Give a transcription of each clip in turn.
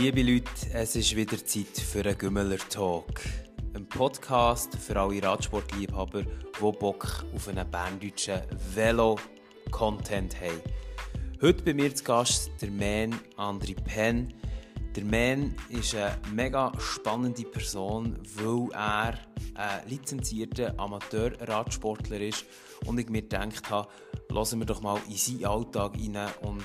Liebe Leute, es ist wieder Zeit für einen Gümmeler Talk. Ein Podcast für alle Radsportliebhaber, die Bock auf einen berndeutschen Velo-Content haben. Heute bei mir zu Gast der Man Andri Penn. Der Man ist eine mega spannende Person, weil er ein lizenzierter Amateur-Radsportler ist und ich mir gedacht habe, hören wir doch mal in seinen Alltag rein und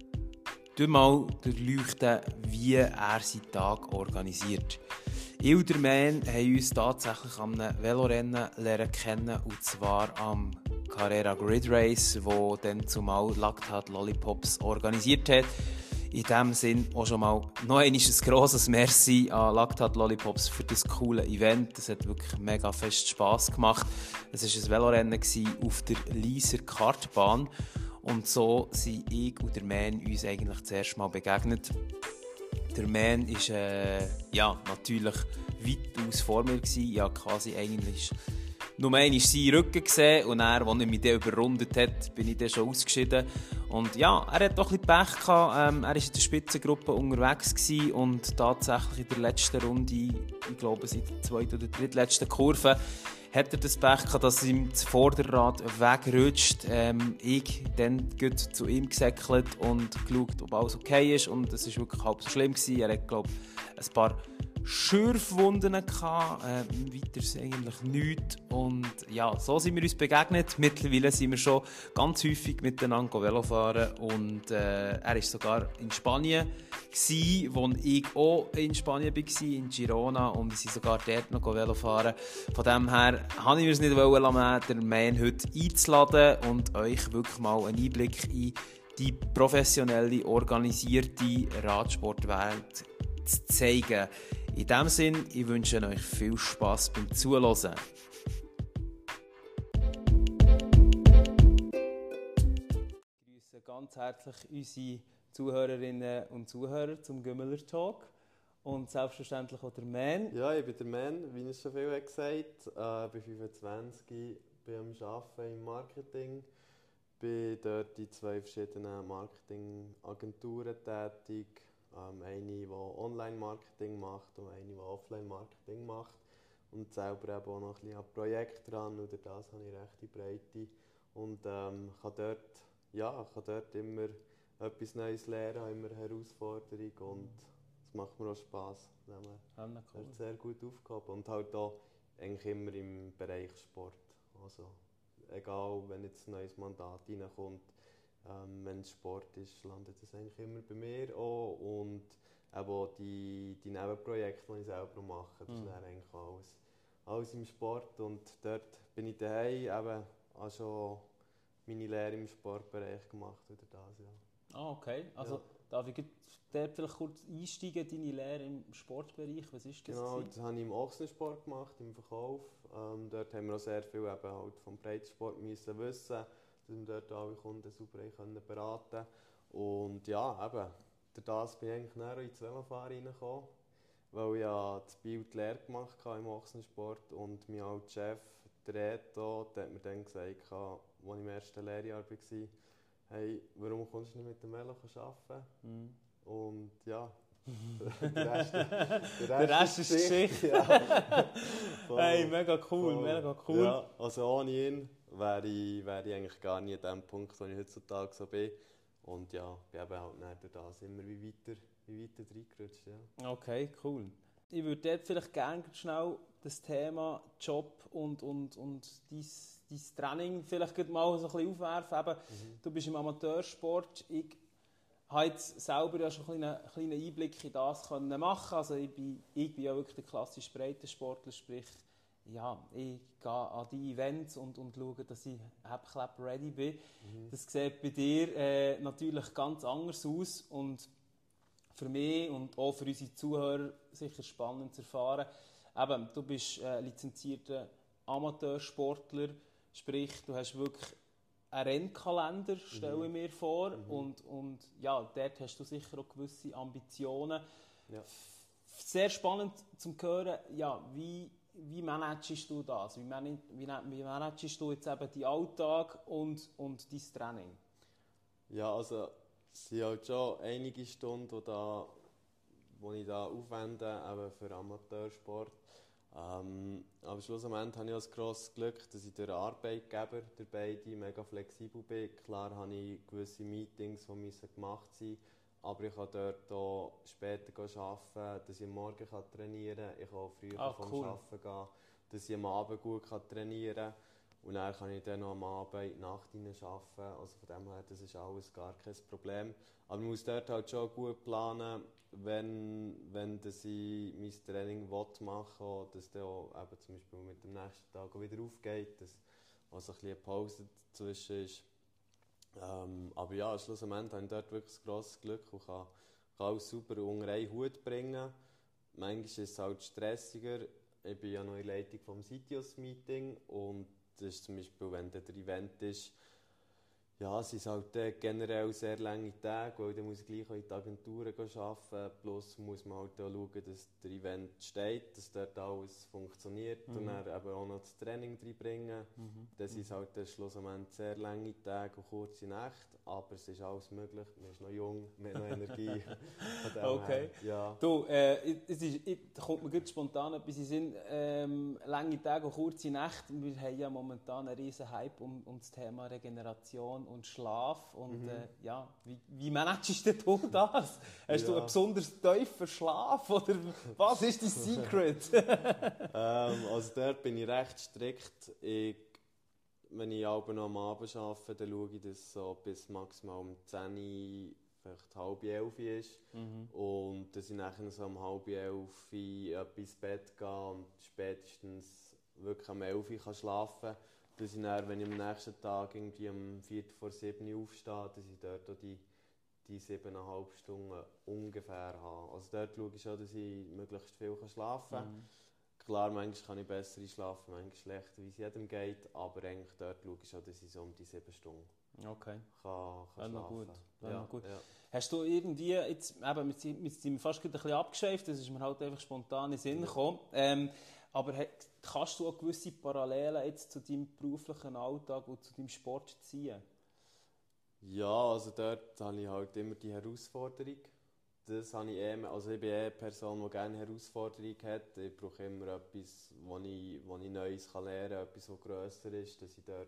mal durchleuchten, wie er seinen Tag organisiert. Ich und der Man haben uns tatsächlich an einem Velorennen lernen kennen, und zwar am Carrera Grid Race, wo dann zumal Lactat Lollipops organisiert hat. In diesem Sinn auch schon mal noch ein grosses Merci an Lactat Lollipops für das coole Event. Es hat wirklich mega fest Spass gemacht. Es war ein Velorennen auf der Lieser Kartbahn. Und so sind ich und der Man uns eigentlich das erste Mal begegnet. Der Man war natürlich weitaus vor mir. Ich habe quasi eigentlich nur einmal seinen Rücken gesehen und dann, als er mich dann überrundet hat, bin ich dann schon ausgeschieden. Und ja, er hat doch ein bisschen Pech gehabt. Er war in der Spitzengruppe unterwegs gewesen und tatsächlich in der letzten Runde, ich glaube es in der zweiten oder drittletzten Kurve, hat er das Pech gehabt, dass ihm das Vorderrad wegrutscht. Ich dann zu ihm gesäckelt und geschaut, ob alles okay ist. Und es war wirklich halb so schlimm gewesen. Er hat, glaube ich, ein paar Schürfwunden gehabt. Weiter eigentlich nichts. Und ja, so sind wir uns begegnet. Mittlerweile sind wir schon ganz häufig miteinander Velo fahren. Und er war sogar in Spanien gewesen, wo ich auch in Spanien war, in Girona. Und wir sind sogar dort noch Velo fahren. Von dem her wollte ich mir es nicht lassen, den Man heute einzuladen und euch wirklich mal einen Einblick in die professionelle, organisierte Radsportwelt zu zeigen. In diesem Sinn, ich wünsche euch viel Spass beim Zuhören. Ich begrüße ganz herzlich unsere Zuhörerinnen und Zuhörer zum Gümmeler Talk. Und selbstverständlich auch der Man. Ja, ich bin der Man, wie es schon viel gesagt hat. Ich bin 25, bin am Arbeiten im Marketing. Bin dort in 2 verschiedenen Marketingagenturen tätig. Eine, die Online-Marketing macht und eine, die Offline-Marketing macht. Und selber eben auch noch ein bisschen an Projekten dran. Und durch das habe ich recht die Breite. Und kann dort immer etwas Neues lernen, habe immer Herausforderungen. Und es macht mir auch Spass. Cool. Sehr gut aufgehoben und halt auch eigentlich immer im Bereich Sport. Also, egal, wenn jetzt ein neues Mandat reinkommt, wenn es Sport ist, landet es eigentlich immer bei mir auch. Und eben auch die Nebenprojekte, die ich selber mache, das ist dann eigentlich alles im Sport. Und dort bin ich daheim, eben auch schon meine Lehre im Sportbereich gemacht oder das, ja. Ah, okay. Also, darf ich dort vielleicht kurz einsteigen, deine Lehre im Sportbereich? Was ist das? Genau, das habe ich im Ochsensport gemacht, im Verkauf. Dort haben wir auch sehr viel eben halt vom Breitensport müssen wissen, dass wir dort alle Kunden super beraten können. Und ja, eben, durch das bin ich eigentlich näher ins Velofahren reingekommen, weil ich ja das Bild die Lehre gemacht habe im Ochsensport und mein alter Chef, der Reto, der hat mir dann gesagt, als ich im ersten Lehrjahr war, hey, warum kommst du nicht mit dem Velo arbeiten? Und ja, der Rest ist Geschichte. Ja. Hey, mega cool. Ja, also ohne ihn wäre ich eigentlich gar nie an dem Punkt, wo ich heutzutage so bin. Und ja, bin eben halt durch das immer wie weiter reingerutscht. Ja. Okay, cool. Ich würde dort vielleicht gerne schnell das Thema Job und dein Training vielleicht mal so ein bisschen aufwerfen. Eben, du bist im Amateursport. Ich habe jetzt selber ja schon einen kleinen Einblick in das machen. Also ich bin ja wirklich der klassische Breitensportler, sprich, ja, ich gehe an die Events und schaue, dass ich Heppklapp ready bin. Das sieht bei dir natürlich ganz anders aus und für mich und auch für unsere Zuhörer sicher spannend zu erfahren. Eben, du bist lizenzierter Amateursportler, sprich, du hast wirklich einen Rennkalender, stelle ich mir vor. Und ja, dort hast du sicher auch gewisse Ambitionen. Ja. Sehr spannend zu hören, ja, wie managest du das? Wie managest du jetzt eben deinen Alltag und dein Training? Ja, also es sind halt schon einige Stunden, die da die ich da aufwende, eben für Amateursport. Aber schlussendlich habe ich auch das grosse Glück, dass ich durch den Arbeitgeber, der beide, mega flexibel bin. Klar habe ich gewisse Meetings, die müssen gemacht sein müssen, aber ich kann dort auch später arbeiten, dass ich am Morgen trainieren kann. Ich kann auch früher vom Arbeiten gehen, dass ich am Abend gut trainieren kann. Und dann kann ich dann noch am Abend in die Nacht arbeiten. Also von dem her, das ist alles gar kein Problem. Aber man muss dort halt schon gut planen, wenn dass ich mein Training machen will, dass dann auch eben zum Beispiel mit dem nächsten Tag auch wieder aufgeht, dass also ein bisschen eine Pause dazwischen ist. Aber ja, schlussendlich habe ich dort wirklich ein grosses Glück und kann alles super unter einen Hut bringen. Manchmal ist es halt stressiger. Ich bin ja noch in der Leitung vom Sitios-Meeting und das ist zum Beispiel, wenn der Event ist, ja, es sind halt generell sehr lange Tage, weil dann muss ich gleich auch in die Agenturen arbeiten. Plus muss man halt auch schauen, dass der Event steht, dass dort alles funktioniert und dann eben auch noch das Training reinbringen. Das sind halt schlussendlich sehr lange Tage und kurze Nächte, aber es ist alles möglich. Man ist noch jung, man hat noch Energie. Okay. Ja. Du, da kommt mir ganz spontan etwas in den Sinn. Lange Tage und kurze Nächte. Wir haben ja momentan einen riesen Hype um das Thema Regeneration und Schlaf. Und ja, wie managst du das? Hast du einen besonders tiefen Schlaf? Oder was ist dein Secret? Also dort bin ich recht strikt. Wenn ich abends noch am Abend arbeite, dann schaue ich, dass es so bis maximal um 10 Uhr, vielleicht 10:30 ist. Und dass ich nachher so um 10:30 etwas ins Bett gehe und spätestens wirklich um 11 Uhr schlafen kann. Dass ich dann, wenn ich am nächsten Tag irgendwie um 6:45 aufstehe, dass ich dort auch die 7,5 Stunden ungefähr habe. Also dort schaue ich schon, dass ich möglichst viel schlafen kann. Klar, manchmal kann ich besser schlafen, manchmal schlechter, wie es jedem geht, aber eigentlich dort schaue ich schon, dass ich so um die 7 Stunden kann schlafen. Gut. Ja. Hast du irgendwie, jetzt sind wir fast ein bisschen abgeschweift, das ist mir halt einfach spontan in den Sinn gekommen, aber kannst du auch gewisse Parallelen jetzt zu deinem beruflichen Alltag und zu deinem Sport ziehen? Ja, also dort habe ich halt immer die Herausforderung. Das habe ich also ich bin eine Person, die gerne Herausforderungen hat. Ich brauche immer etwas, wo ich Neues lernen kann, etwas, das grösser ist, dass ich dort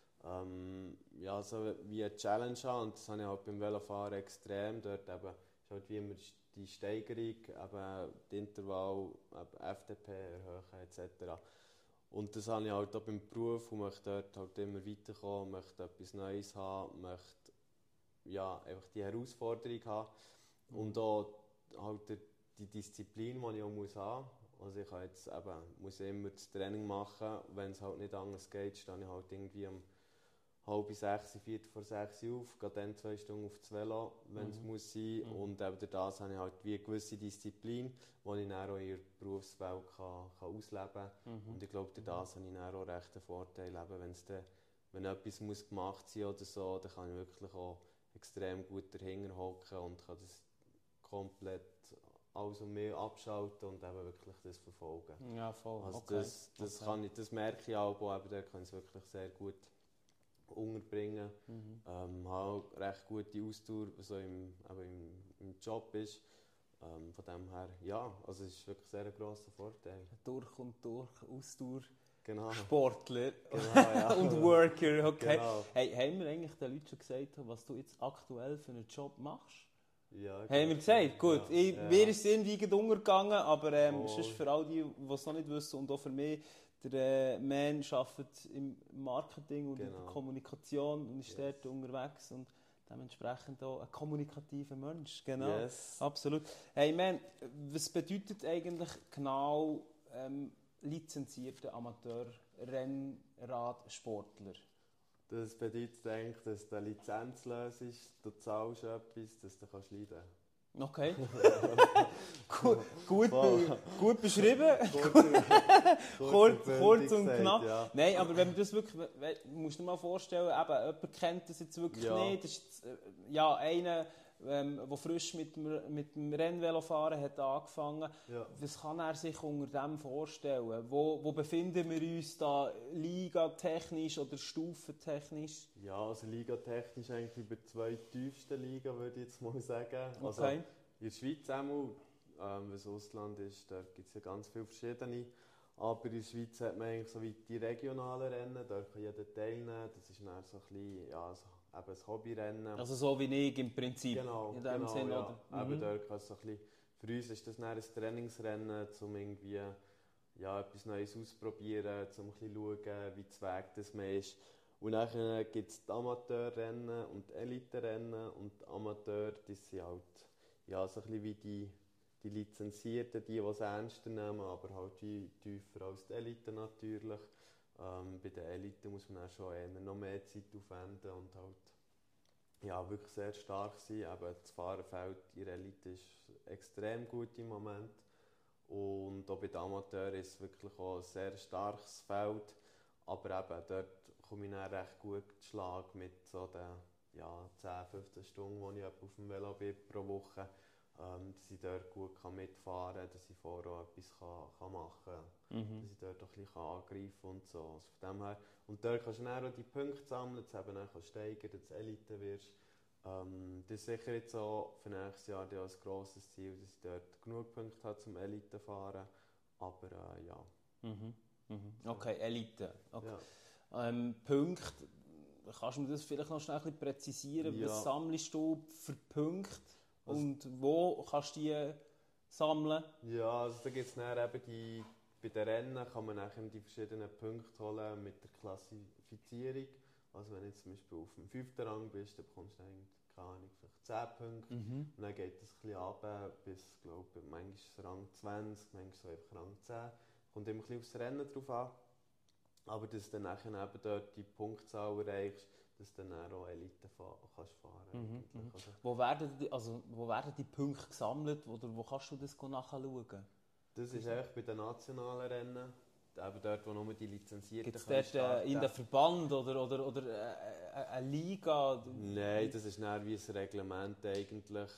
ja, so wie eine Challenge habe. Und das habe ich halt beim Velofahren extrem. Dort eben, ist halt wie immer die Steigerung, eben die Intervall, eben FDP erhöhen etc. Und das habe ich halt auch beim Beruf und möchte dort halt immer weiterkommen, möchte etwas Neues haben, möchte ja, einfach die Herausforderung haben. Und auch halt die Disziplin, die ich auch haben muss. Also ich kann jetzt muss immer das Training machen. Wenn es halt nicht anders geht, stehe ich halt irgendwie um 5:30, 5:45 auf, gehe dann 2 Stunden auf das Velo, wenn es muss sein. Und eben durch das habe ich halt wie eine gewisse Disziplin, die ich dann auch in der Berufswelt kann ausleben kann. Und ich glaube, durch das habe ich dann auch recht einen Vorteil. Wenn etwas muss gemacht sein oder so, dann kann ich wirklich auch extrem gut dahinter hocken und kann das komplett alles um mich abschalten und eben wirklich das verfolgen. Ja, voll. Also okay. Das merke ich auch, aber da kann ich es wirklich sehr gut unterbringen. Habe auch recht gute Ausdauer, so im Job ist. Von dem her, ja, also es ist wirklich sehr ein grosser Vorteil. Durch und durch Ausdauer. Genau. Sportler ja. und Worker, okay. Genau. Hey, haben wir eigentlich den Leuten schon gesagt, was du jetzt aktuell für einen Job machst? Ja, haben wir gesagt? Gut. Ja. Mir ist es irgendwie untergegangen, aber sonst für all die, die es noch nicht wissen und auch für mich, der Man arbeitet im Marketing und in der Kommunikation und ist dort unterwegs und dementsprechend auch ein kommunikativer Mensch. Genau. Yes. Absolut. Hey Man, was bedeutet eigentlich genau lizenzierter Amateur-Rennradsportler? Das bedeutet eigentlich, dass du eine Lizenz löst, du zahlst etwas, dass du leiden kannst. Okay. gut beschrieben. Kurz und knapp. Ja. Nein, aber wenn man das wirklich, musst du dir mal vorstellen, jemand kennt das jetzt wirklich nicht. Das ist einer, der frisch mit dem Rennvelofahren hat angefangen. Ja. Was kann er sich unter dem vorstellen? Wo befinden wir uns da ligatechnisch oder stufentechnisch? Ja, also ligatechnisch eigentlich über 2 tiefsten Ligen, würde ich jetzt mal sagen. Okay. Also in der Schweiz einmal was Ausland ist, da gibt es ja ganz viele verschiedene. Aber in der Schweiz hat man eigentlich so wie die regionalen Rennen, da kann jeder teilnehmen. Das ist dann so ein bisschen, ja, so, eben ein Hobbyrennen. Also so wie ich im Prinzip. Genau, in dem Sinn, ja. oder? Eben da kann so ein bisschen, für uns ist das dann ein Trainingsrennen, um irgendwie ja, etwas Neues auszuprobieren, um ein bisschen zu schauen, wie das Weg das man ist. Und dann gibt es die Amateurrennen und die Elite-Rennen. Und die Amateur, das sind halt ja, so ein bisschen wie die Lizenzierten, die es ernster nehmen, aber halt wie tiefer als die Elite natürlich. Bei den Eliten muss man dann schon eher noch mehr Zeit aufwenden und halt ja, wirklich sehr stark sein. Eben das Fahrerfeld in der Elite ist extrem gut im Moment. Und auch bei den Amateuren ist es wirklich auch ein sehr starkes Feld. Aber eben, dort komme ich dann recht gut zu Schlag mit so den ja, 10-15 Stunden, die ich auf dem Velo bin pro Woche. Dass ich dort gut mitfahren kann, dass ich vorher auch etwas machen kann. Dass ich dort auch ein bisschen angreifen kann und so. Also von dem her. Und dort kannst du dann auch die Punkte sammeln, dass du eben dann steigern, dass du Elite wirst. Das ist sicher jetzt auch für nächstes Jahr ein grosses Ziel, dass ich dort genug Punkte habe zum Elite fahren. Aber ja. Okay, Elite. Okay. Ja. Punkte, kannst du mir das vielleicht noch schnell ein bisschen präzisieren? Ja. Was sammelst du für Punkte und wo kannst du die sammeln? Ja, also da gibt es dann eben bei den Rennen kann man nachher die verschiedenen Punkte holen mit der Klassifizierung. Also wenn du jetzt zum Beispiel auf dem 5. Rang bist, dann bekommst du eigentlich, keine Ahnung, vielleicht 10 Punkte. Und dann geht das ein bisschen runter bis, glaube ich, manchmal ist es Rang 20, manchmal so einfach Rang 10. Kommt immer ein bisschen aufs Rennen drauf an. Aber dass du dann nachher eben dort die Punktzahl erreichst, dass du dann auch Elite kannst fahren. Also, Wo werden die Punkte gesammelt oder wo kannst du das nachschauen? das ist eigentlich bei den nationalen Rennen, eben dort, wo nur die Lizenzierten Gibt es dort in den Verband oder eine Liga? Nein, das ist nicht wie ein Reglement eigentlich,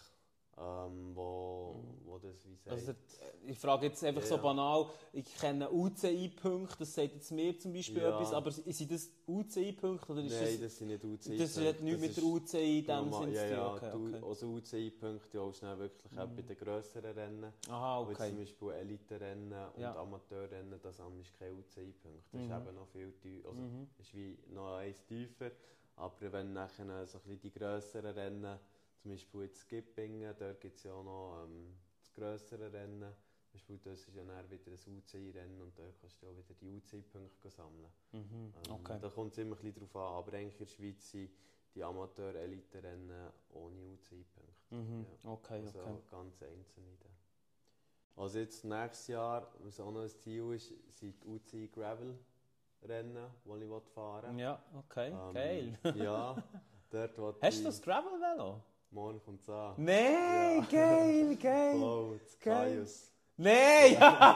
wo das wie sagt. Also, ich frage jetzt einfach so banal, ich kenne UCI-Punkte, das sagt jetzt mir zum Beispiel etwas, aber sind das UCI-Punkte? Nein, das sind nicht UCI-Punkte. Das hat nichts mit der UCI in dem Sinn zu tun? Ja, okay. Also UCI-Punkte holst du wirklich auch bei den grösseren Rennen. Aha, okay. Wie zum Beispiel Elite-Rennen und Amateurrennen, da sammelst du keine UCI-Punkte. Das ist eben noch viel teurer, also ist wie noch eins tiefer. Aber wenn nachher so ein bisschen die grösseren Rennen, zum Beispiel in Skippingen, dort gibt es ja auch noch das grössere Rennen. Zum Beispiel das ist ja dann wieder ein UCI-Rennen und dort kannst du auch wieder die UCI-Punkte sammeln. Okay. Da kommt es immer ein bisschen drauf an, aber eigentlich in der Schweiz sind die Amateur-Elite-Rennen ohne UCI-Punkte. Ja. Okay, also okay. ganz einzelne. Also jetzt nächstes Jahr, was auch noch ein Ziel ist, sind die UCI Gravel-Rennen, die ich fahren will. Ja, okay, geil. Ja, dort hast du das Gravel-Velo? Morgen kommt es an. Nein, ja. geil. Wow, das Kaius. Nein!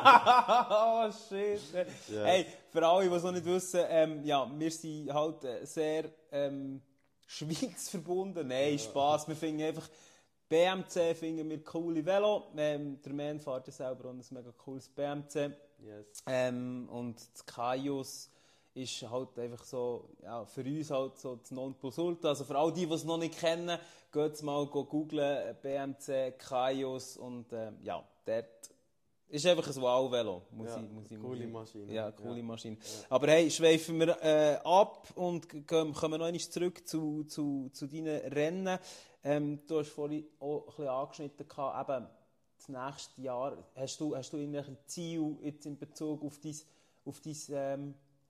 Oh shit! Yeah. Hey, für alle, die es noch nicht wissen, wir sind halt sehr Schweiz verbunden. Nein, Spass. Wir finden einfach, BMC finden wir coole Velo. Der Man fährt ja selber auch ein mega cooles BMC. Yes. Und das Kaius ist halt einfach so, ja, für uns halt so das Nonplusultra. Also für all die es noch nicht kennen, geht mal googlen, BMC, Kaius und dort ist einfach ein Wow-Velo. Coole Maschine. Ja, coole Maschine. Ja. Aber hey, schweifen wir ab und kommen noch einmal zurück zu deinen Rennen. Du hast vorhin auch ein bisschen angeschnitten, eben das nächste Jahr. Hast du irgendwelche Ziele jetzt in Bezug auf dein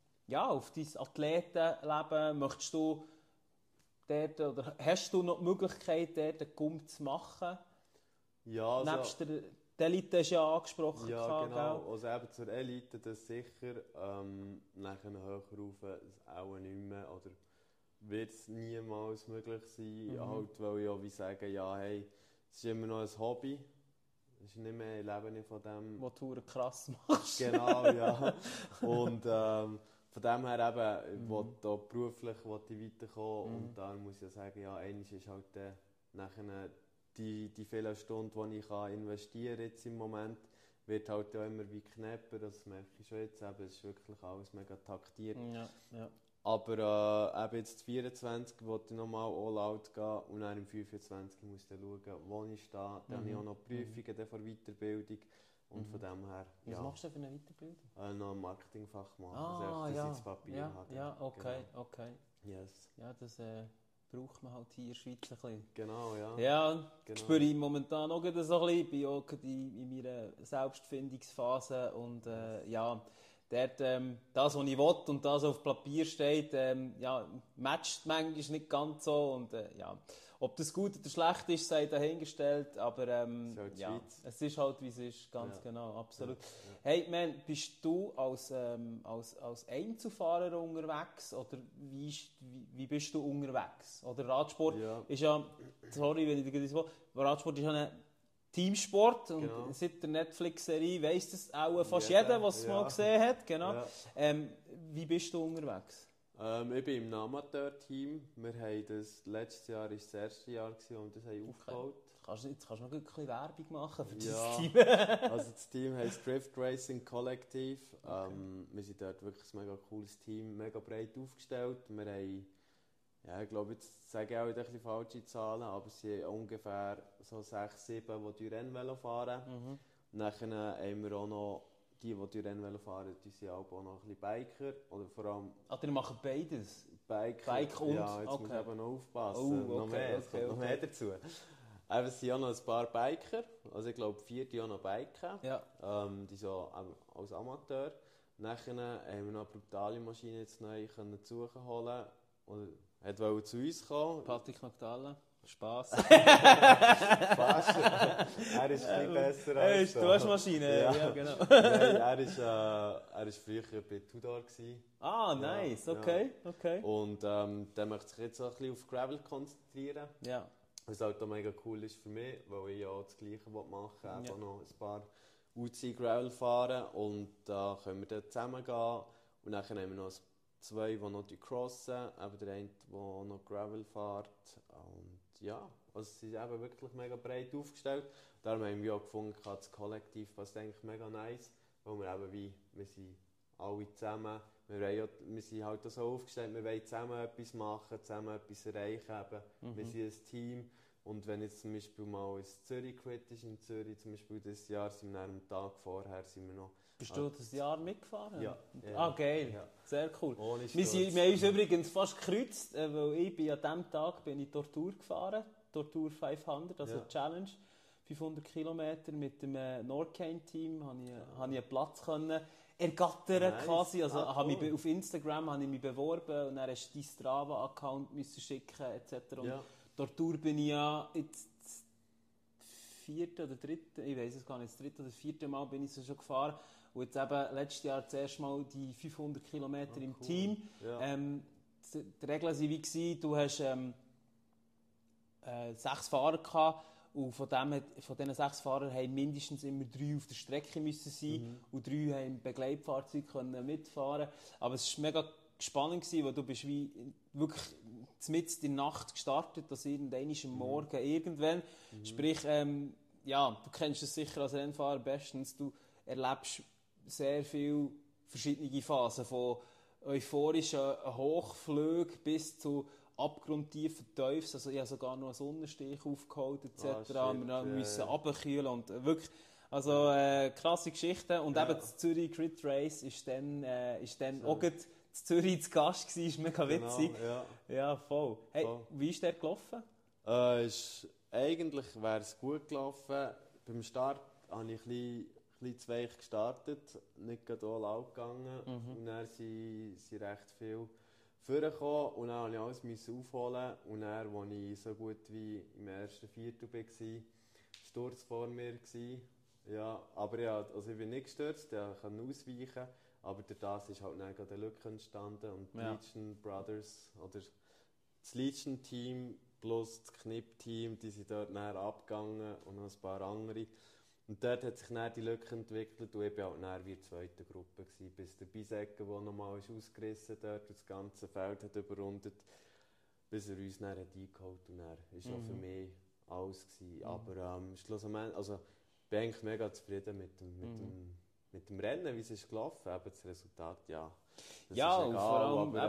Athletenleben? Möchtest du dort, oder hast du noch die Möglichkeit, dort einen Gump zu machen? Ja, also, nebst der Elite ist ja angesprochen. Ja, genau. Gell? Also eben zur Elite, das sicher. Nachher höher rauf auch nicht mehr. Oder wird es niemals möglich sein. Halt, weil ich auch wie sagen, ja, hey, es ist immer noch ein Hobby. Es ist nicht mehr, ich lebe nicht von dem. Was du krass machst. Genau, ja. Und von dem her eben, da beruflich ich weiterkommen. Und da muss ich ja sagen, ja, eines ist halt nachher die vielen Stunden, die ich investieren kann jetzt im Moment, wird halt auch immer wie knapper. Das merke ich schon jetzt. Eben, es ist wirklich alles mega taktiert. Ja. Aber eben jetzt 24 wollte ich nochmal all out gehen und dann im 25 muss ich dann schauen, wo ich stehe. Dann habe ich auch noch Prüfungen von Weiterbildung. Und von dem her, Was machst du denn für eine Weiterbildung? noch ein Marketingfach machen, Ah, dass ich ja. das Papier habe. Ja, okay, Genau. okay. Yes. Ja, das braucht man halt hier in der Schweiz ein bisschen. Genau, ja. Ja, Genau. spüre ich momentan auch gerade so ein bisschen. Ich bin auch gerade in meiner Selbstfindungsphase und ja, dort, das, was ich will und das, was auf Papier steht, ja, matcht manchmal nicht ganz so und ja, ob das gut oder schlecht ist, sei dahingestellt, aber halt ja, Schweiz. es ist halt, wie es ist, ganz Ja. genau, absolut. Ja, ja. Hey, man, bist du als Einzelfahrer unterwegs oder wie bist du unterwegs? Oder Radsport Ja. ist ja, sorry, wenn ich dir das sage, Radsport ist ja ein Teamsport und Genau. seit der Netflix-Serie weiss das auch fast Jeder, jeder, was es mal gesehen hat. Genau. Ja. Wie bist du unterwegs? Ich bin im Amateur-Team. Wir haben letztes Jahr war das erste Jahr, und das haben aufgebaut. Jetzt kannst du noch ein bisschen Werbung machen für dieses Ja. Team. Also das Team heisst Drift Racing Collective. Wir sind dort wirklich ein mega cooles Team, mega breit aufgestellt. Wir haben, ja, ich glaube, jetzt sage ich auch wieder ein bisschen falsche Zahlen, aber es sind ungefähr so 6, 7, die Rennvelo fahren. Und dann haben wir auch noch die Rennvelo fahren, die sind auch noch ein bisschen Biker. Oder vor allem Ihr macht beides? Biker. Bike und? Ja, jetzt muss ich eben noch aufpassen. Oh, noch mehr, es kommt noch mehr dazu. Aber es sind auch noch ein paar Biker, also ich glaube 4, die auch noch biken, Ja. die so als Amateur. Nachher haben wir noch eine brutale Maschine jetzt neu suchen holen. Oder wollte zu uns kommen. Patrick Magdala, Spass. Fast. Er ist ein bisschen besser als Du hast Maschine, ja genau. Nein, er war früher bei Tudor. Ah, nice, Ja, okay, okay. Und der möchte sich jetzt auch ein bisschen auf Gravel konzentrieren. Ja. Was halt auch mega cool ist für mich, weil ich ja auch das Gleiche machen will. Einfach noch ein paar UC Gravel fahren und da können wir dann zusammen gehen. Und dann haben wir noch 2, die noch crossen, eben der eine, der noch Gravel fährt. Und ja, also sie sind eben wirklich mega breit aufgestellt. Darum haben wir auch gefunden, das Kollektiv passt eigentlich mega nice, weil wir eben wir sind alle zusammen. Wir sind halt auch so aufgestellt, wir wollen zusammen etwas machen, zusammen etwas erreichen. Eben. Wir sind ein Team. Und wenn jetzt zum Beispiel mal in Zürich quit ist, in Zürich zum Beispiel dieses Jahr, sind wir am Tag vorher sind wir noch... Bist du das Jahr mitgefahren? Ja. Ah, geil. Ja. Sehr cool. Ohne Wir haben uns übrigens fast gekreuzt, weil ich an diesem Tag bin ich Tortur gefahren. Tortur 500, also Challenge. 500 Kilometer mit dem Norcane-Team habe ich einen Platz können ergattern quasi. Also habe mich auf Instagram habe ich mich beworben und dann hast du deinen Strava-Account schicken etc. Und Tortur bin ich ja jetzt das 4. oder 3., ich weiß es gar nicht, das 3. oder 4. Mal bin ich so schon gefahren. Und jetzt eben letztes Jahr das erste Mal die 500 Kilometer im Team. Ja. Die Regeln waren wie, du hast 6 Fahrer gehabt. Und von diesen 6 Fahrern haben mindestens immer 3 auf der Strecke müssen sein und 3 haben im Begleitfahrzeug mitfahren. Aber es war mega spannend, weil du bist wie wirklich mitten in der Nacht gestartet, dass irgendwann am Morgen irgendwann. Sprich, ja, du kennst es sicher als Rennfahrer bestens, du erlebst sehr viele verschiedene Phasen, von euphorischen Hochflügen bis zu abgrundtiefen Teufels. Also ich habe sogar noch einen Sonnenstich aufgeholt etc. Wir mussten runterkühlen und wirklich, also krasse Geschichte. Und eben das Zürich Crit Race ist dann auch in Zürich zu Gast gewesen, ist mega witzig. Genau, ja, voll. Hey, wie ist der gelaufen? Eigentlich wäre es gut gelaufen. Beim Start habe ich ein bisschen zu weich gestartet, nicht gerade all out gegangen. Und dann sind recht viel vorgekommen und dann musste ich alles aufholen. Und dann, als ich so gut wie im ersten Viertel war, war Sturz vor mir. Ja, aber ich bin nicht gestürzt, ich konnte ausweichen. Aber durch das ist halt dann gerade eine Lücke entstanden. Und die Legion Brothers oder das Legion Team plus das Knipp Team, die sind dort näher abgegangen und noch ein paar andere. Und dort hat sich dann die Lücke entwickelt und ich war halt näher wie in der zweiten Gruppe gewesen, bis der Bisecker, der nochmal ausgerissen dort und das ganze Feld hat überrundet, bis er uns dann eingeholt hat. Und dann war auch für mich alles gewesen. Aber schlussendlich, also ich bin eigentlich mega zufrieden mit dem Rennen, wie es ist gelaufen. Eben das Resultat, das Ja, ist und egal, vor allem aber, eben,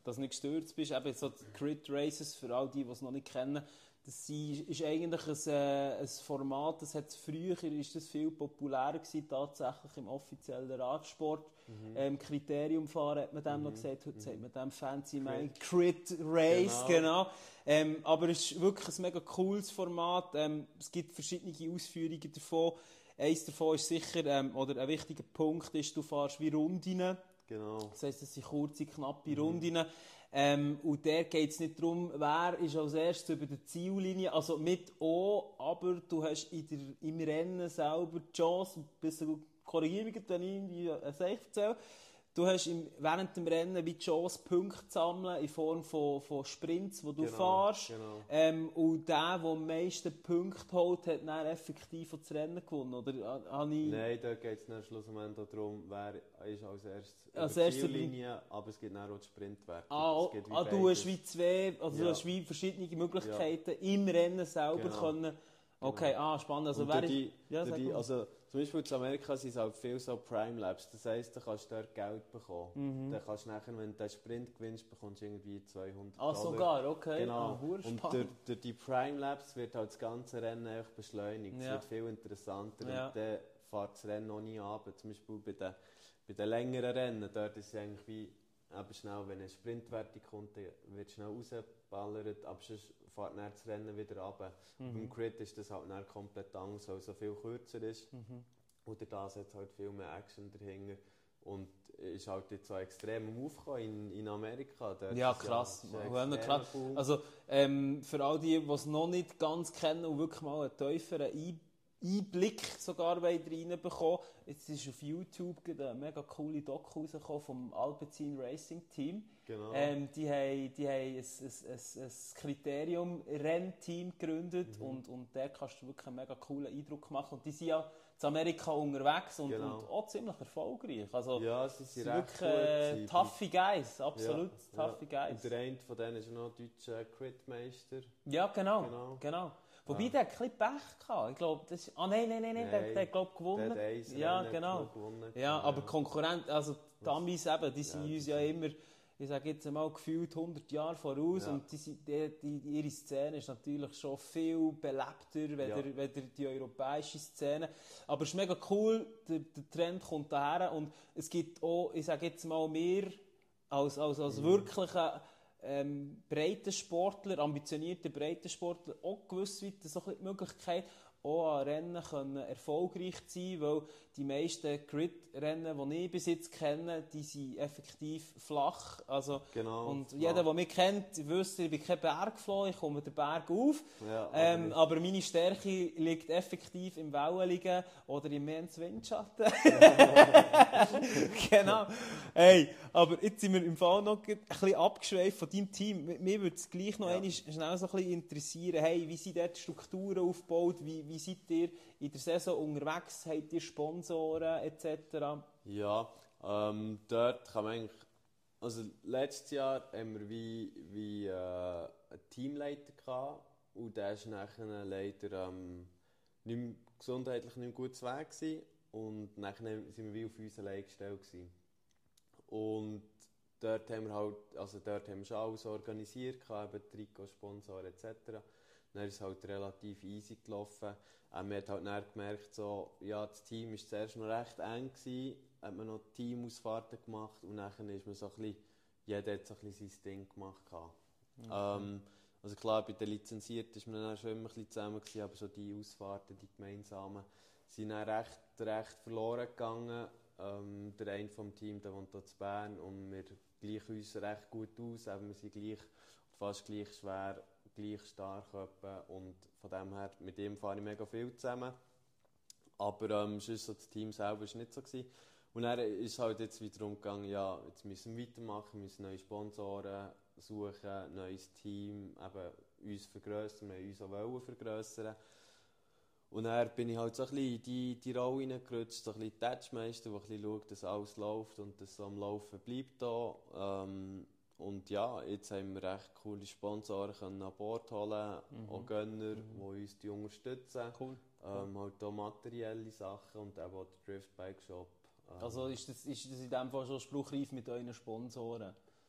dass du nicht gestürzt bist. Eben so die Crit Races, für all die es noch nicht kennen, das ist eigentlich ein Format, das hat früher ist das viel populärer gewesen, tatsächlich im offiziellen Radsport. Kriteriumfahren hat man dem noch gesagt, heute sagt man dem fancy Crit Race, genau. Aber es ist wirklich ein mega cooles Format. Es gibt verschiedene Ausführungen davon. Eins davon ist sicher, oder ein wichtiger Punkt ist, du fährst wie Rundinnen. Genau. Das heisst, es sind kurze, knappe Rundinnen. Und der geht es nicht darum, wer ist als erstes über die Ziellinie, also mit O, aber du hast im Rennen selber die Chance, korrigiere mich, wenn ich irgendwie ein Seich erzähle, du hast während dem Rennen wie die Chance, Punkte zu sammeln in Form von Sprints, die du fährst. Genau. Und der am meisten Punkte holt, hat dann effektiv das Rennen gewonnen. Oder, Nein, da geht es dann schlussendlich darum, wer ist als erstes über die Ziellinie, aber es gibt dann auch die Sprintwerte. Du hast wie zwei, also du hast wie verschiedene Möglichkeiten im Rennen selber können. Okay, spannend. Also, also zum Beispiel in Amerika sind es halt viel so Prime Labs. Das heisst, du kannst dort Geld bekommen. Dann kannst du nachher, wenn du den Sprint gewinnst, bekommst du irgendwie $200. Sogar, okay. Genau. Und durch die Prime Labs wird halt das ganze Rennen einfach beschleunigt. Es wird viel interessanter und dann fährt das Rennen noch nie ab. Zum Beispiel bei den längeren Rennen, dort ist es eigentlich wie schnell, wenn eine Sprintwertung kommt, wird schnell rausgeballert, aber sonst fährt dann das Rennen wieder runter. Beim Crit ist das halt dann komplett anders, weil es so viel kürzer ist. Und da hat es halt viel mehr Action dahinter. Und ist halt jetzt so extrem am Aufkommen in Amerika. Dort krass. Also für all die es noch nicht ganz kennen und wirklich mal einen tieferen Einblick sogar reinbekommen. Jetzt ist auf YouTube eine mega coole Doku rausgekommen vom Alpecin Racing Team. Genau. Die haben ein Kriterium-Rennteam gegründet und da kannst du wirklich einen mega coolen Eindruck machen. Und die sind ja in Amerika unterwegs und auch ziemlich erfolgreich. Also, sie sind wirklich toughe Guys, absolut toughe Guys. Und der eine von denen ist noch deutscher Critmeister. Ja, genau. Wobei der ein bisschen Pech hatte. Ich glaube, der hat gewonnen. Gewonnen. Ja, aber Konkurrent, also die Amis eben, die sind uns ja immer, ich sage jetzt mal, gefühlt 100 Jahre voraus und ihre Szene ist natürlich schon viel belebter weder die europäische Szene. Aber es ist mega cool, der Trend kommt daher und es gibt auch, ich sage jetzt mal, mehr als wirkliche Breitensportler, ambitionierte Breitensportler, auch gewissweit so die Möglichkeit, auch an Rennen können erfolgreich zu sein, weil die meisten Grid-Rennen, die ich bis jetzt kenne, die sind effektiv flach. Also, und jeder, der mich kennt, wüsste, ich bin kein Bergfloh, ich komme den Berg auf. Aber meine Stärke liegt effektiv im Wellenliegen oder im Windschatten. Genau. Hey, aber jetzt sind wir im Fall noch ein bisschen abgeschweift von deinem Team. Mir würde es gleich noch einmal schnell so ein bisschen interessieren, hey, wie sind dort die Strukturen aufgebaut, wie seid ihr in der Saison unterwegs, habt ihr Sponsoren etc.? Ja, dort kann man eigentlich, also letztes Jahr haben wir wie einen Teamleiter gehabt und der ist nachher leider gesundheitlich nicht mehr gut zu Weg gewesen. Und nachher sind wir wie auf uns allein gestellt gewesen. Und dort haben wir schon alles organisiert, eben Trikot, Sponsor etc. Dann ist es halt relativ easy gelaufen. Man hat halt dann gemerkt, das Team war zuerst noch recht eng gewesen, hat man noch Teamausfahrten gemacht und dann ist man so ein bisschen, jeder hat so ein bisschen sein Ding gemacht. Okay. Also klar, bei den Lizenzierten war man dann schon immer ein bisschen zusammen gewesen, aber so die Ausfahrten, die gemeinsamen, sind dann recht verloren gegangen. Der eine vom Team, der wohnt hier in Bern und wir gleichen uns recht gut aus, wir sind fast gleich schwer, gleich stark und von dem her, mit ihm fahre ich mega viel zusammen. Aber sonst so das Team selber war nicht so gewesen. Und dann ist es halt jetzt wieder umgegangen, jetzt müssen wir weitermachen, müssen neue Sponsoren suchen, neues Team, eben uns vergrössern, wir uns auch vergrössern. Und dann bin ich halt so ein bisschen in die Rolle reingerutscht, so ein bisschen Touchmeister, der ein bisschen schaut, dass alles läuft und dass es so am Laufen bleibt da. Und jetzt haben wir recht coole Sponsoren an Bord holen, auch Gönner, die uns die unterstützen. Cool. Halt auch materielle Sachen und eben auch der Driftbike Shop. Also ist das in dem Fall schon spruchreif mit euren Sponsoren?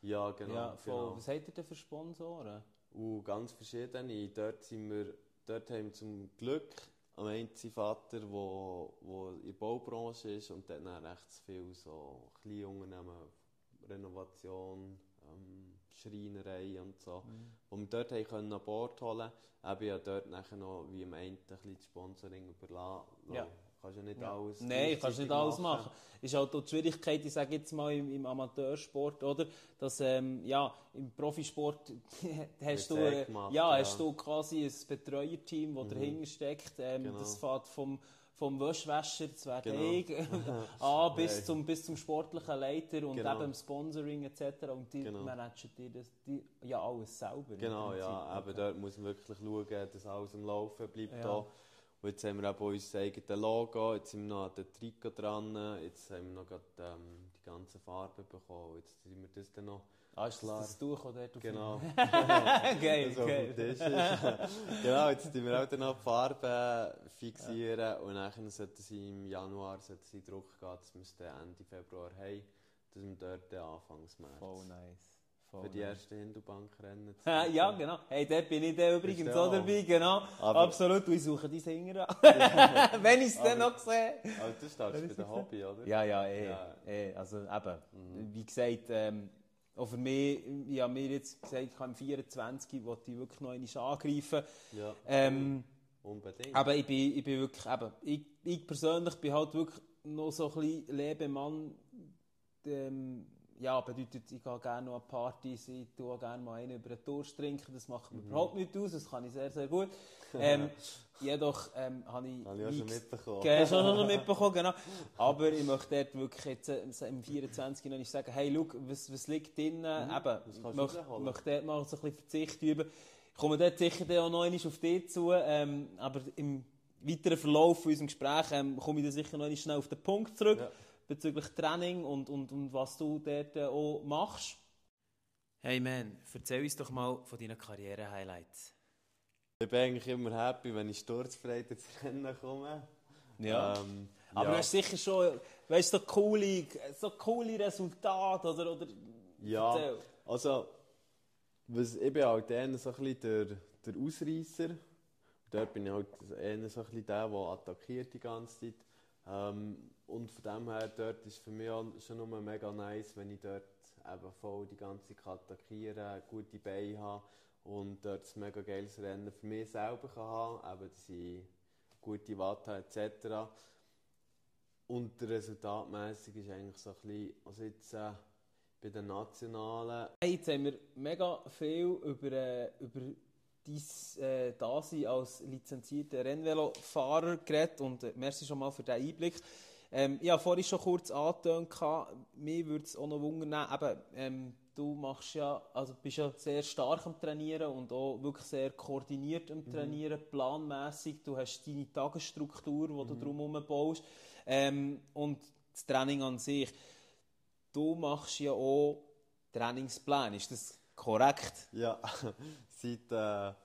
Ja, genau. Ja, voll. Genau. Was habt ihr denn für Sponsoren? Ganz verschiedene. Dort haben wir zum Glück am einen seinen Vater, der in der Baubranche ist und dann recht viel so Kleinunternehmen, Renovation, Schreinerei und so, wo wir dort haben an Bord holen konnten. Ich habe dort nachher noch wie am Ende ein bisschen das Sponsoring überlassen. Ja. Kannst ja nicht alles Nein, kannst nicht alles machen. Ist halt auch die Schwierigkeit, ich sage jetzt mal im Amateursport, oder? Dass, im Profisport hast du, hast du quasi ein Betreuerteam, das dahinter steckt. Genau. Das fährt vom Wäschwäscher, das wäre Genau. ich, an bis zum sportlichen Leiter und Genau. eben Sponsoring etc. Und die Genau. managen dir alles selber. Genau, im ja. Prinzip. Eben, dort muss man wirklich schauen, dass alles am Laufen bleibt. Ja. Da. Und jetzt haben wir auch unser eigenes Logo, jetzt sind wir noch an den Trikot dran, jetzt haben wir noch gerade, die ganzen Farben bekommen, jetzt tun wir das dann noch. Ist das Tuch, das dort auf Genau. Geil, das auf geil. dem Tisch ist. Genau, jetzt tun wir auch dann noch die Farben fixieren und dann sollten sie im Januar in Druck gehen, dass wir es dann Ende Februar haben, dass wir dort dann Anfangs März Voll nice. für die ersten Hindu-Bankrennen. Ja, genau. Hey, dort bin ich dann übrigens auch dabei, genau. Aber absolut, und ich suche deinen Hinger an. Wenn ich es dann noch sehe. Aber du startest bei dem Hobby, oder? Ja, also eben, wie gesagt, auch für mich, ich habe mir jetzt gesagt, ich kann im 24 wollte ich wirklich noch einmal angreifen. Ja, unbedingt. Aber ich bin wirklich, ich persönlich bin halt wirklich noch so ein bisschen Lebemann, ja, bedeutet, ich gehe gerne noch an Partys, ich tue gerne mal einen über den Durst trinken, das macht mir überhaupt nicht aus, das kann ich sehr, sehr gut. Jedoch habe ich... Habe ich auch schon mitbekommen. Hast du auch schon mitbekommen, genau. Aber ich möchte dort wirklich jetzt im 24 noch nicht sagen, hey, schau, was liegt drin? Eben, ich möchte dort mal so ein bisschen Verzicht üben. Ich komme dort sicher dann auch noch einmal auf dich zu, aber im weiteren Verlauf unseres Gesprächs komme ich dann sicher noch einmal schnell auf den Punkt zurück. Ja. Bezüglich Training und was du dort auch machst. Hey man, erzähl uns doch mal von deinen Karriere-Highlights. Ich bin eigentlich immer happy, wenn ich sturzfrei ins Rennen komme. Ja. Aber du hast sicher schon, weißt du, so coole Resultate, oder? Ja, erzähl. Also, ich bin halt eher so ein bisschen der Ausreisser. Dort bin ich halt eher so ein bisschen der attackiert die ganze Zeit. Und von dem her, dort ist für mich auch schon nur mega nice, wenn ich dort eben voll die ganze Zeit attackieren, gute Beine habe und dort ein mega geiles Rennen für mich selber kann haben, eben, dass ich gute Watt habe etc. Und resultatmässig ist eigentlich so ein bisschen, also jetzt bei den Nationalen... Hey, jetzt haben wir mega viel über dein Dasein als lizenzierter Rennvelofahrer geredet und merci schon mal für diesen Einblick. Ich habe vorhin schon kurz angetönt, mich würde es auch noch wundern, du bist ja sehr stark am Trainieren und auch wirklich sehr koordiniert am Trainieren, planmässig. Du hast deine Tagesstruktur, die du drumherum baust und das Training an sich. Du machst ja auch Trainingspläne, ist das korrekt? Ja, seit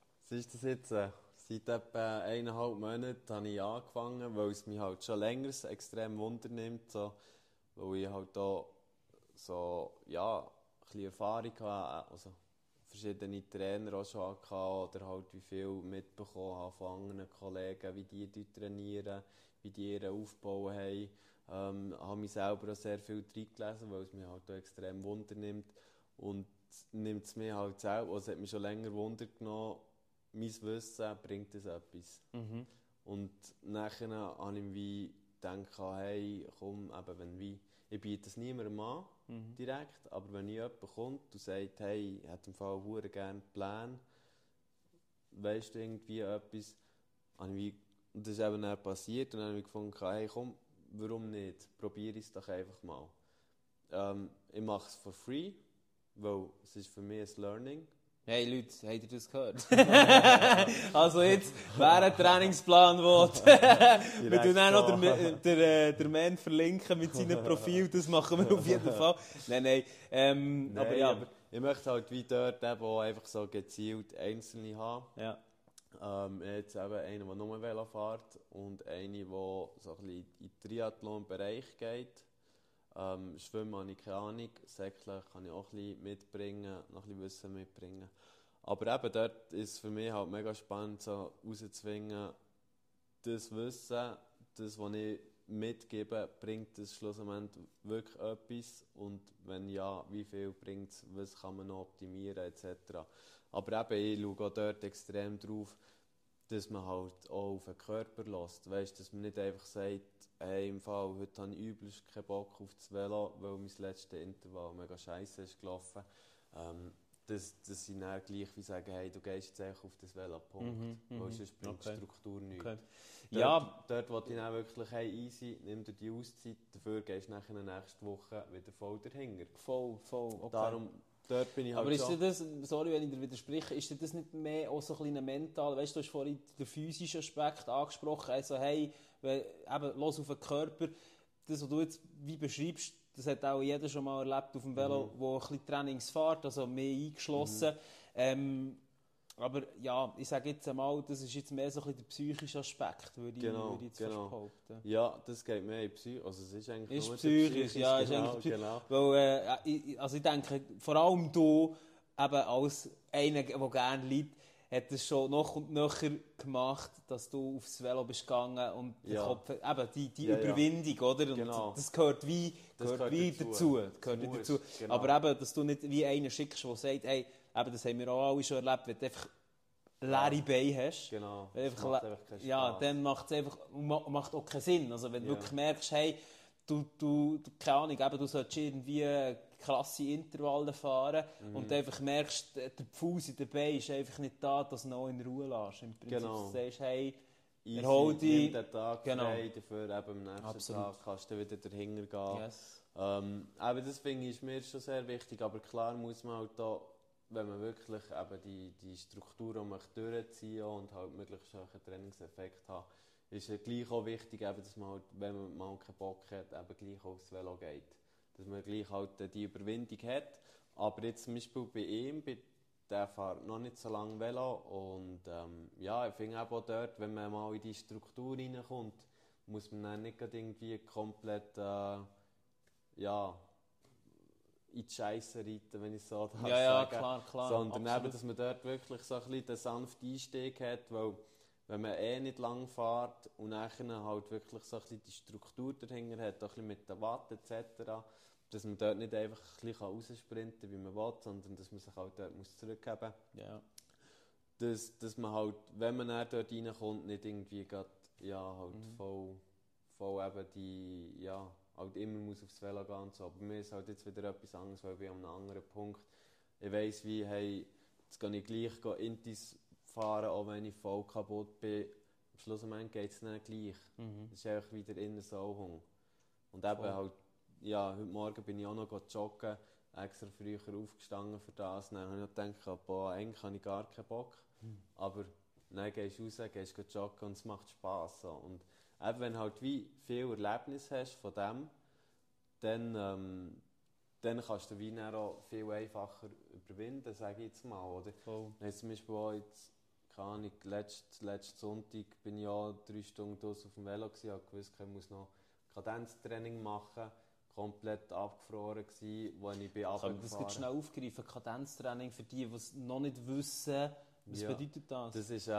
etwa 1,5 Monaten habe ich angefangen, weil es mich halt schon länger extrem wundernimmt, so, weil ich halt da so, ja, ein bisschen Erfahrung hatte, also verschiedene Trainer auch schon hatte oder halt wie viel mitbekommen habe von anderen Kollegen, wie die trainieren, wie die ihren Aufbau haben. Habe mich selber auch sehr viel reingelesen, weil es mich halt auch extrem wundernimmt und nimmt es mir halt selber, also es hat mich schon länger Wunder genommen, mein Wissen, bringt das etwas. Und nachher habe ich wie gedacht, hey, komm, eben, ich biete es niemandem an, direkt, aber wenn jemand kommt und sagt, hey, ich hätte im Fall verdammt gerne Pläne, weisst du irgendwie etwas, und das ist eben dann passiert und dann habe ich gefunden, hey, komm, warum nicht, probiere es doch einfach mal. Ich mache es for free, weil es ist für mich ein Learning. Hey Leute, habt ihr das gehört? Also jetzt, wer einen Trainingsplan will, wir tun auch noch den Man verlinken mit seinem Profil, das machen wir auf jeden Fall. Nein, aber ich möchte halt wie dort eben auch einfach so gezielt Einzelne haben. Ja. Jetzt eben einen, der nur Velo fährt und einen, der so ein bisschen in den Triathlon-Bereich geht. Schwimmen habe ich keine Ahnung, Säckeln kann ich auch ein bisschen mitbringen, noch ein bisschen Wissen mitbringen. Aber eben dort ist es für mich halt mega spannend, so rauszuzwingen, das Wissen, das, was ich mitgebe, bringt das schlussendlich wirklich etwas und wenn ja, wie viel bringt es, was kann man noch optimieren etc. Aber eben, ich schaue auch dort extrem drauf, dass man halt auch auf den Körper lässt. Weißt, dass man nicht einfach sagt, hey, im Fall, heute habe ich übelst keinen Bock auf das Velo, weil mein letztes Intervall mega scheiße ist gelaufen. Dass sie dann gleich wie sagen, hey, du gehst jetzt einfach auf das Velo, Punkt. Weil sonst bringt die Struktur nichts. Okay. Dort wo ich dann wirklich, hey, easy, nimm dir die Auszeit, dafür gehst du nachher in der nächsten Woche wieder voll dahinter. Voll, okay. Darum, dort bin ich halt aber ist dir das, sorry, wenn ich dir widerspreche, ist dir das nicht mehr auch so ein bisschen mental, weißt du, hast vorhin den physischen Aspekt angesprochen, also hey, eben, los auf den Körper, das, was du jetzt wie beschreibst, das hat auch jeder schon mal erlebt auf dem Velo, wo ein bisschen Trainings fährt, also mehr eingeschlossen. Aber ja, ich sage jetzt einmal, das ist jetzt mehr so ein bisschen der psychische Aspekt, würde ich jetzt fast behaupten. Ja, das geht mehr in Psyche, also es ist eigentlich nur psychisch, ja, genau. Weil, also ich denke, vor allem du, eben als einer, der gerne leidet, hat es schon noch und nöcher gemacht, dass du aufs Velo bist gegangen und der Kopf, eben die Überwindung, oder? Und genau. Das gehört wie dazu. Genau. Aber eben, dass du nicht wie einen schickst, der sagt, hey, eben, das haben wir auch alle schon erlebt, wenn du einfach leere Beine hast, genau. Dann macht es einfach macht auch keinen Sinn. Also wenn du wirklich merkst, hey, du keine Ahnung, eben, du solltest irgendwie klasse Intervalle fahren und einfach merkst, der Fuß in den Beinen ist einfach nicht da, dass du noch in Ruhe lässt. Im Prinzip sagst, hey, erhol dich. Nimm den Tag frei, dafür eben am nächsten Tag kannst du wieder dahinter gehen. Yes. Aber das finde ich mir schon sehr wichtig, aber klar muss man halt da, wenn man wirklich eben die Struktur durchziehen und halt möglichst einen Trainingseffekt hat, ist es gleich auch wichtig, eben, dass man halt, wenn man mal keinen Bock hat, eben gleich aufs Velo geht. Dass man gleich halt die Überwindung hat. Aber jetzt zum Beispiel bei ihm, der fährt noch nicht so lange Velo und ich finde auch dort, wenn man mal in die Struktur reinkommt, muss man dann nicht irgendwie komplett in die Scheisse reiten, wenn ich so sagen darf. Ja, klar. Sondern eben, dass man dort wirklich so ein bisschen den sanften Einstieg hat, weil wenn man nicht lang fährt und nachher halt wirklich so ein bisschen die Struktur dahinter hat, auch ein bisschen mit der Watt etc., dass man dort nicht einfach ein bisschen raussprinten kann, wie man will, sondern dass man sich halt dort zurückgeben muss. Ja. Dass man halt, wenn man dann dort reinkommt, nicht irgendwie grad, voll eben die, halt immer muss aufs Velo gehen und so. Aber bei mir ist halt jetzt wieder etwas anderes, weil ich bin an einem anderen Punkt. Ich weiss wie, hey, jetzt gehe ich gleich Intis fahren, auch wenn ich voll kaputt bin. Am Schluss geht es dann gleich. Das ist einfach wieder inner Sauhung. Und eben halt, heute Morgen bin ich auch noch joggen, extra früher aufgestanden für das. Dann habe ich gedacht, boah, eigentlich habe ich gar keinen Bock. Aber dann gehst du raus, gehst joggen und es macht Spass. So. Und eben, wenn du halt wie viel Erlebnis hast von dem, dann kannst du wie dann auch viel einfacher überwinden, sage ich jetzt mal. Oder? Zum Beispiel auch jetzt, keine Ahnung, letzten Sonntag bin ich auch 3 Stunden auf dem Velo gewesen, habe gewusst, ich muss noch Kadenztraining machen, komplett abgefroren gewesen, wo ich bin runtergefahren. Das geht schnell aufgreifen, Kadenztraining für die es noch nicht wissen, was bedeutet das? Das ist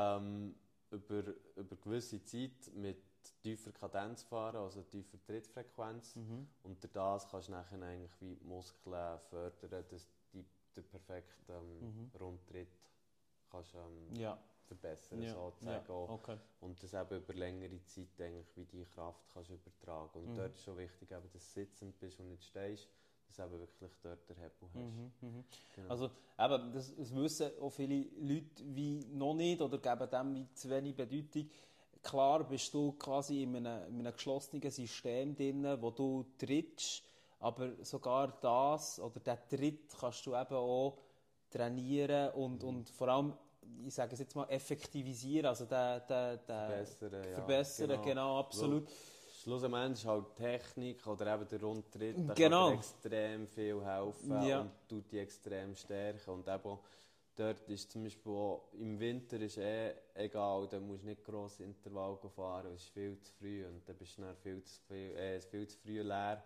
über gewisse Zeit mit tiefer Kadenz fahren, also tiefer Trittfrequenz. Und durch das kannst du nachher eigentlich wie die Muskeln fördern, dass du den perfekten Rundtritt kannst, verbessern sozusagen. Okay. Und das eben über längere Zeit eigentlich wie die Kraft kannst übertragen. Und dort ist schon wichtig, eben, dass du sitzend bist und nicht stehst, dass du eben wirklich dort den Hebel hast. Genau. Also eben, das wissen auch viele Leute wie noch nicht oder geben dem wie zu wenig Bedeutung. Klar bist du quasi in einem geschlossenen System drin, wo du trittst, aber sogar das oder den Tritt kannst du eben auch trainieren und vor allem, ich sage es jetzt mal, effektivisieren, also verbessern, genau, absolut. Schlussendlich ist halt Technik oder eben der Rundtritt, da kann dir extrem viel helfen und tut die extrem stärken. Und eben dort ist zum Beispiel auch, im Winter ist egal, da musst du nicht grosse Intervalle fahren, es ist viel zu früh und dann bist du dann viel zu früh leer.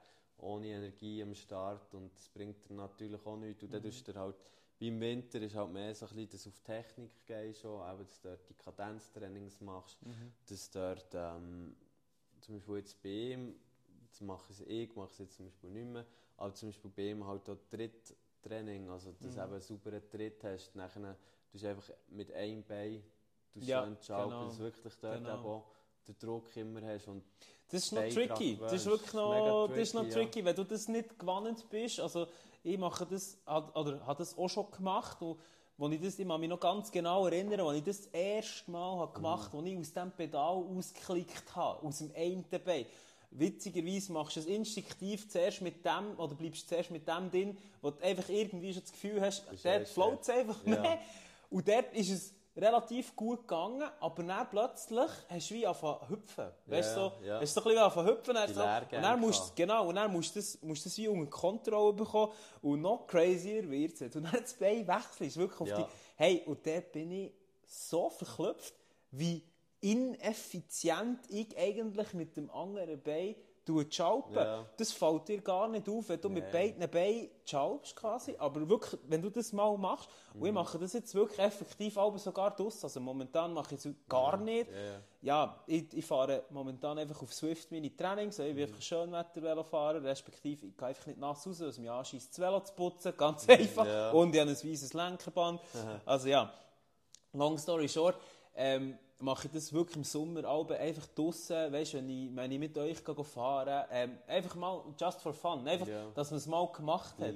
ohne Energie am Start und das bringt dir natürlich auch nichts. Und dann tust du halt, wie im Winter ist halt mehr so ein bisschen, dass du auf Technik gehst, schon, eben, dass du dort die Kadenztrainings machst, dass du dort zum Beispiel jetzt bei ihm, das mache ich mache es jetzt zum Beispiel nicht mehr, aber zum Beispiel bei ihm halt auch Tritttraining, also dass du eben einen sauberen Tritt hast, nachher tust du einfach mit einem Bein entschalten, dass du wirklich dort eben auch den Druck immer hast. Und das ist noch tricky, das ist wirklich noch tricky, wenn du das nicht gewohnt bist. Also ich mache das, oder habe das auch schon gemacht, und ich kann mich noch ganz genau erinnern, als ich das erste Mal gemacht habe, als ich aus dem Pedal ausgeklickt habe, aus dem einen Bein. Witzigerweise machst du es instinktiv zuerst mit dem, oder bleibst zuerst mit dem drin, wo du einfach irgendwie schon das Gefühl hast, dort float es einfach mehr. Und dort ist es relativ gut gegangen, aber dann plötzlich hast du wie angefangen zu hüpfen. Weißt du, hast du so ein bisschen angefangen zu hüpfen. Und dann musst du das wie unter Kontrolle bekommen. Und noch crazier wird es. Und dann das Bein wechselst wirklich auf die... Hey, und dort bin ich so verklopft, wie ineffizient ich eigentlich mit dem anderen Bein schalpen. Ja. Das fällt dir gar nicht auf, wenn du mit beiden Beinen schalpst quasi. Aber wirklich, wenn du das mal machst, und ich mache das jetzt wirklich effektiv, aber sogar draussen. Also momentan mache ich es gar nicht. Ja, ich fahre momentan einfach auf Swift meine Trainings. Ich bin einfach ein Schönwetter-Velofahrer, respektive ich gehe einfach nicht nass raus, weil es mich anscheisst, das Velo zu putzen, ganz einfach. Ja. Und ich habe ein weißes Lenkerband. Also ja, long story short, mache ich das wirklich im Sommer einfach draussen, weißt, wenn ich mit euch fahre, einfach mal just for fun, einfach, dass man es mal gemacht hat.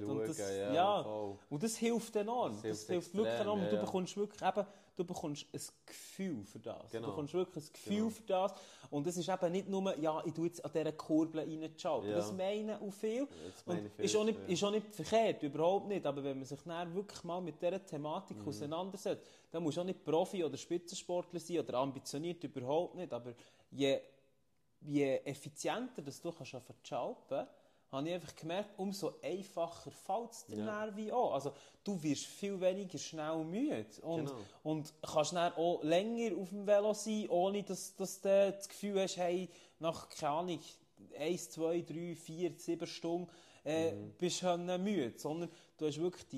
Und das hilft enorm. Das hilft wirklich enorm. Und du bekommst wirklich du bekommst ein Gefühl für das. Genau. Du bekommst wirklich ein Gefühl für das. Und es ist eben nicht nur, ich tue jetzt an dieser Kurbel reinschalten. Das meinen auch viel. Ist auch nicht verkehrt, überhaupt nicht. Aber wenn man sich dann wirklich mal mit dieser Thematik auseinandersetzt, dann musst du auch nicht Profi oder Spitzensportler sein oder ambitioniert, überhaupt nicht. Aber je effizienter dass du schalten kannst, habe ich einfach gemerkt, umso einfacher fällt es dir wie auch. Also, du wirst viel weniger schnell müde und kannst dann auch länger auf dem Velo sein, ohne dass du das Gefühl hast, hey, nach, keine Ahnung, 1, 2, 3, 4, 7 Stunden bist du müde. Sondern du hast wirklich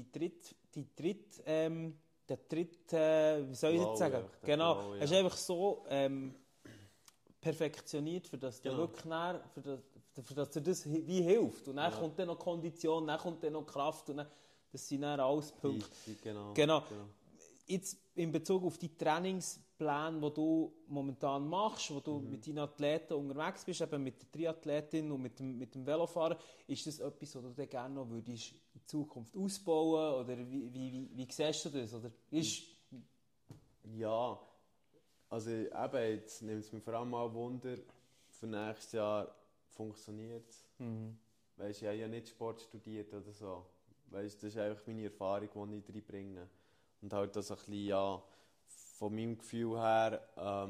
wie soll ich das sagen? Genau, hast einfach so perfektioniert, für das du wirklich für das dir das wie hilft. Und dann kommt dann noch Kondition, dann kommt dann noch Kraft. Und dann, das sind dann alles Punkte. Genau. Jetzt in Bezug auf die Trainingspläne, die du momentan machst, wo du mit deinen Athleten unterwegs bist, eben mit der Triathletin und mit dem Velofahrer, ist das etwas, was du dann gerne noch würdest in Zukunft ausbauen? Oder wie siehst du das? Oder ist ja, also eben, jetzt nimmt es mich vor allem mal Wunder, für nächstes Jahr funktioniert es. Weißt, ich habe ja nicht Sport studiert oder so. Weißt, das ist einfach meine Erfahrung, die ich reinbringe. Und halt das ein bisschen, von meinem Gefühl her,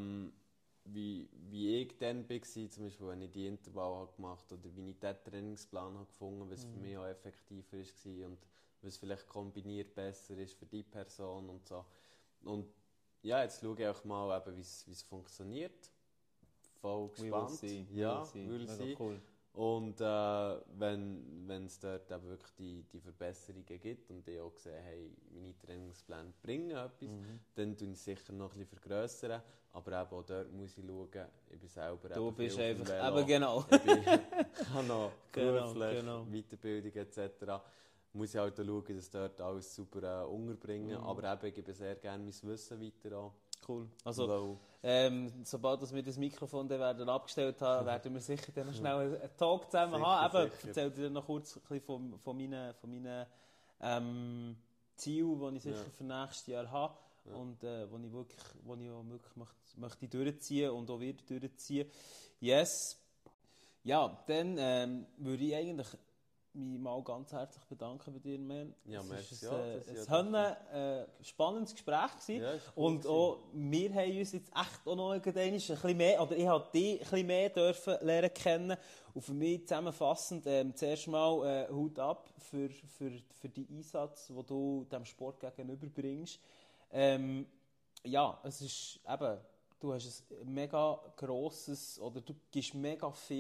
wie ich dann war, zum Beispiel, wenn ich die Intervall gemacht habe oder wie ich diesen Trainingsplan habe gefunden habe, was für mich auch effektiver war und was vielleicht kombiniert besser ist für die Person und so. Und ja, jetzt schaue ich auch mal, wie es funktioniert. Voll gespannt. Will sein. Cool. Und wenn es dort eben wirklich die Verbesserungen gibt und ich auch sehe, hey, meine Trainingspläne bringen etwas, dann tue ich es sicher noch ein bisschen vergrössern. Aber eben auch dort muss ich schauen, ich bin selber du bist einfach, eben genau. Ich habe noch beruflich, Weiterbildung etc. Muss ich halt schauen, dass dort alles super unterbringen. Aber eben, ich gebe sehr gerne mein Wissen weiter an. Cool. Also, sobald wir das Mikrofon dann abgestellt haben, werden wir sicher dann noch schnell einen Talk zusammen haben. Ich erzähle dir noch kurz ein bisschen von meinen Zielen, die ich sicher für nächstes Jahr habe. Und wo ich auch wirklich möchte durchziehen und auch wieder durchziehen. Yes. Ja, dann würde ich eigentlich mich mal ganz herzlich bedanken bei dir, man. Ja, es war ein spannendes Gespräch gewesen. Ja, cool und auch wir haben uns jetzt echt auch noch ein bisschen mehr, oder ich habe dich ein bisschen mehr dürfen lernen kennen. Und für mich zusammenfassend, zuerst mal Hut ab für den Einsatz, den du dem Sport gegenüberbringst. Ja, es ist eben, du hast ein mega grosses, oder du gibst mega viel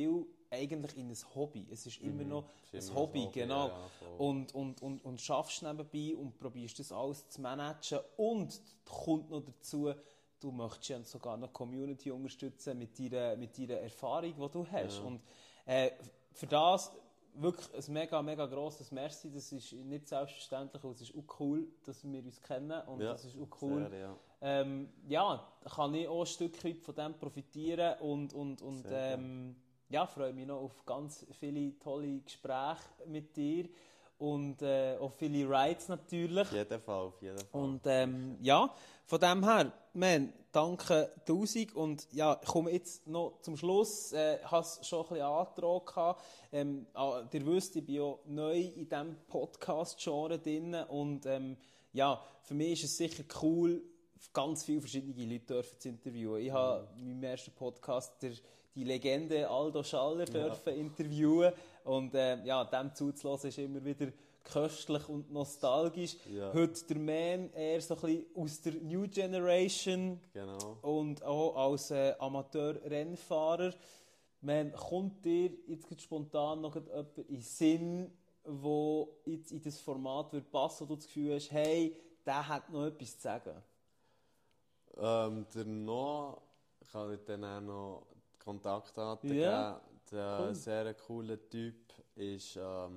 eigentlich in ein Hobby. Es ist immer noch ein Hobby, genau. Ja, und schaffst nebenbei und probierst das alles zu managen. Und kommt noch dazu, du möchtest ja sogar noch die Community unterstützen mit deiner Erfahrung, die du hast. Ja. Und für das wirklich ein mega, mega grosses Merci. Das ist nicht selbstverständlich und es ist auch cool, dass wir uns kennen. Und das ist auch cool. Sehr, ja. Kann ich auch ein Stück weit von dem profitieren und freue mich noch auf ganz viele tolle Gespräche mit dir und auf viele Rides natürlich. Auf jeden Fall. Und von dem her, danke 1000 und ich komme jetzt noch zum Schluss. Ich habe es schon ein bisschen angetragen. Ihr wisst, ich bin ja neu in diesem Podcast-Genre drin und für mich ist es sicher cool, ganz viele verschiedene Leute zu interviewen. Ich habe in meinem ersten Podcast die Legende Aldo Schaller dürfen interviewen und dem zuzulassen ist immer wieder köstlich und nostalgisch. Ja. Heute der Man eher so ein bisschen aus der New Generation und auch als Amateur-Rennfahrer. Kommt dir jetzt spontan noch jemand in den Sinn, der jetzt in das Format wird passen, wo du das Gefühl hast, hey, der hat noch etwas zu sagen? Der Noah kann ich dann auch noch Kontaktdaten geben. Der sehr coole Typ ist, hat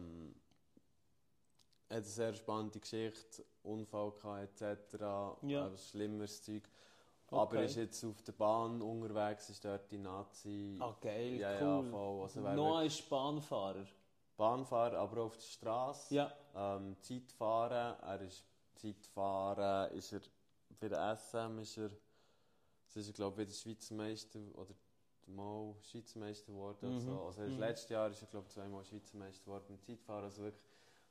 eine sehr spannende Geschichte, Unfall gehabt etc. Schlimmeres Zeug. Okay. Aber er ist jetzt auf der Bahn unterwegs, ist dort die Nazi. Ah, geil, ja, cool. Ja, voll. Also Noah ist Bahnfahrer. Bahnfahrer, aber auch auf der Straße. Ja. Zeitfahren. Ist er bei der SM ist er glaube ich wieder Schweizer Meister oder mal Schweizer Meister geworden. So. Also letztes Jahr ist er glaube ich 2-mal Schweizer Meister geworden im Zeitfahren. Also wirklich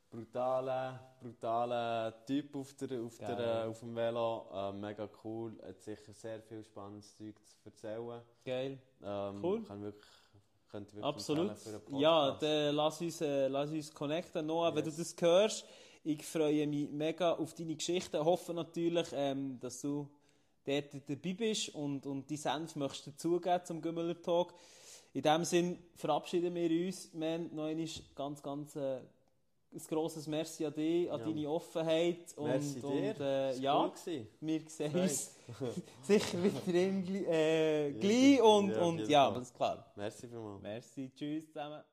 brutaler Typ auf dem Velo. Mega cool. Hat sicher sehr viel spannendes Zeug zu erzählen. Geil. Cool. Könnte wirklich absolut. Für einen Podcast. Ja, dann lass uns connecten. Noah, wenn du das hörst, ich freue mich mega auf deine Geschichte. Ich hoffe natürlich, dass du dort dabei bist und deinen Senf möchtest dazugeben zum Gümmeler Talk. In diesem Sinne verabschieden wir uns. Noch einmal ganz, ganz ein grosses Merci an dich, an deine Offenheit. Merci dir. Cool wir sehen uns sicher wieder gleich und das ist klar. Merci vielmals. Merci, tschüss zusammen.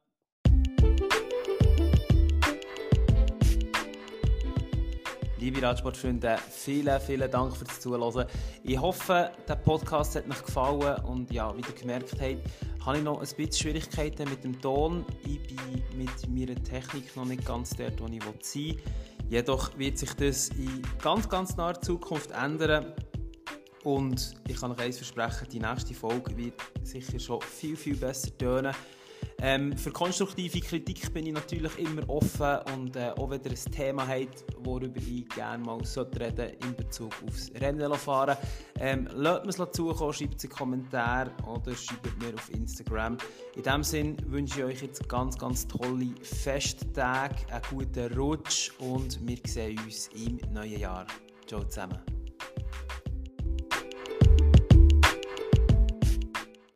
Liebe Radsportfreunde, vielen Dank fürs Zuhören. Ich hoffe, der Podcast hat euch gefallen und wie ihr gemerkt habt, habe ich noch ein bisschen Schwierigkeiten mit dem Ton. Ich bin mit meiner Technik noch nicht ganz dort, wo ich sein will. Jedoch wird sich das in ganz, ganz naher Zukunft ändern. Und ich kann euch eins versprechen, die nächste Folge wird sicher schon viel, viel besser tönen. Für konstruktive Kritik bin ich natürlich immer offen und auch wenn ihr ein Thema habt, worüber ich gerne mal reden in Bezug aufs Rennvelofahren, lasst mir es zukommen, schreibt es in die Kommentare oder schreibt mir auf Instagram. In diesem Sinne wünsche ich euch jetzt ganz, ganz tolle Festtage, einen guten Rutsch und wir sehen uns im neuen Jahr. Ciao zusammen.